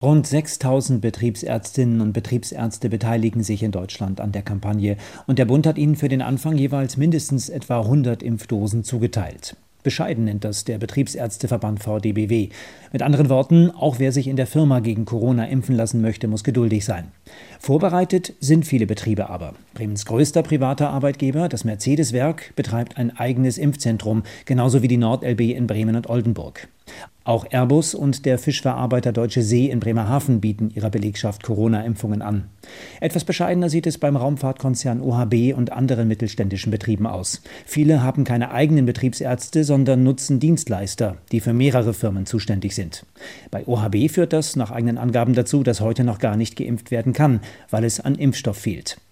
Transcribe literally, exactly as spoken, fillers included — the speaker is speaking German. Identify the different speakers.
Speaker 1: Rund sechstausend Betriebsärztinnen und Betriebsärzte beteiligen sich in Deutschland an der Kampagne und der Bund hat ihnen für den Anfang jeweils mindestens etwa hundert Impfdosen zugeteilt. Bescheiden nennt das der Betriebsärzteverband V D B W. Mit anderen Worten, auch wer sich in der Firma gegen Corona impfen lassen möchte, muss geduldig sein. Vorbereitet sind viele Betriebe aber. Bremens größter privater Arbeitgeber, das Mercedes-Werk, betreibt ein eigenes Impfzentrum, genauso wie die NordLB in Bremen und Oldenburg. Auch Airbus und der Fischverarbeiter Deutsche See in Bremerhaven bieten ihrer Belegschaft Corona-Impfungen an. Etwas bescheidener sieht es beim Raumfahrtkonzern O H B und anderen mittelständischen Betrieben aus. Viele haben keine eigenen Betriebsärzte, sondern nutzen Dienstleister, die für mehrere Firmen zuständig sind. Bei O H B führt das nach eigenen Angaben dazu, dass heute noch gar nicht geimpft werden kann, weil es an Impfstoff fehlt.